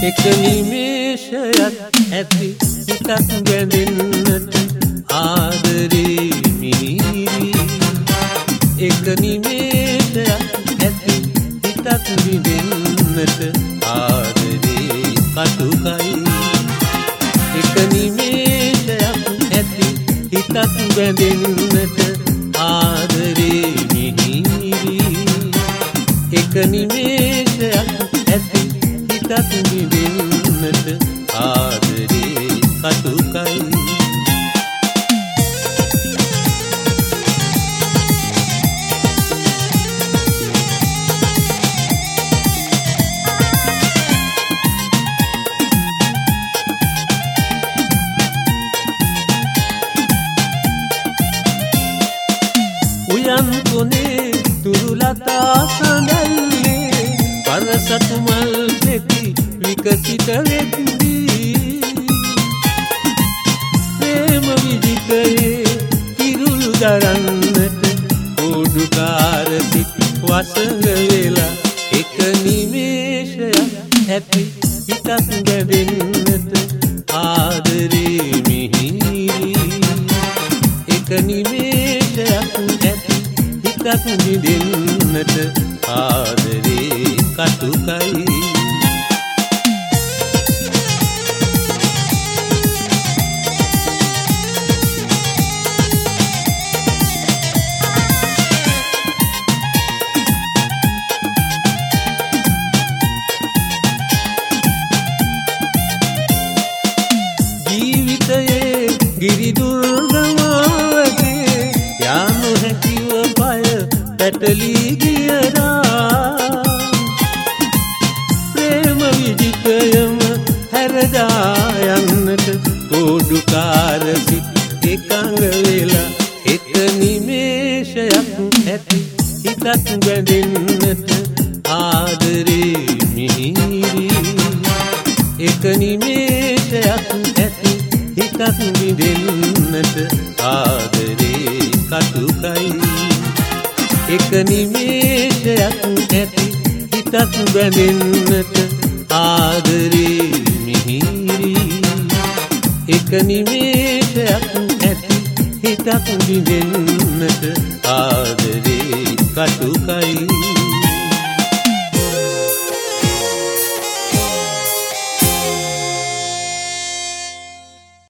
එක නිමේෂයක් ඇති හිතක් බැඳෙන්නට ආදරේ මිහිරි. එක නිමේෂයක් ඇති හිතක් විඳින්නට ආදරේ කටුකයි. එක නිමේෂයක් ඇති හිතක් බැඳෙන්නට ආදරේ මිහිරි. එක නිමේෂයක් ඇති හිතක් විඳින්නට ආදරේ කටුකයි. උයන් කොනේ තුරුලතා සඳල්ලේ පරසතු මල් පෙති විකසිත වෙද්දී ප්‍රේම විජිතයේ කිරුළු දරන්නට ඕඩුකාර සිත් වසඟ වෙලා. එක නිමේෂයක් ඇති හිතක් බැඳෙන්නට ආදරේ මිහිරි. එක නිමේෂයක් ඇති හිතක් විඳින්නට ආදරේ කටුකයි. ජීවිතයේ ගිරිදුර්ගමාවගේ යා නොහැකිව පය පැටලී ගියරා. ප්‍රේම විජිතයම හැරදා යන්නට කෝඩුකාර සිත් එකඟ වෙලා. එක නිමේෂයක් ඇති හිතක් බැඳෙන්නට ආදරේ මිහිරි. එක නිමේෂයක් ඇති හිතක් විඳින්නට ආදරේ කටුකයි. එක නිමේෂයක් ඇති හිතක් බැඳෙන්නට ආදරේ මිහිරි. එක නිමේෂයක් ඇති හිතක් විඳින්නට ආදරේ කටුකයි.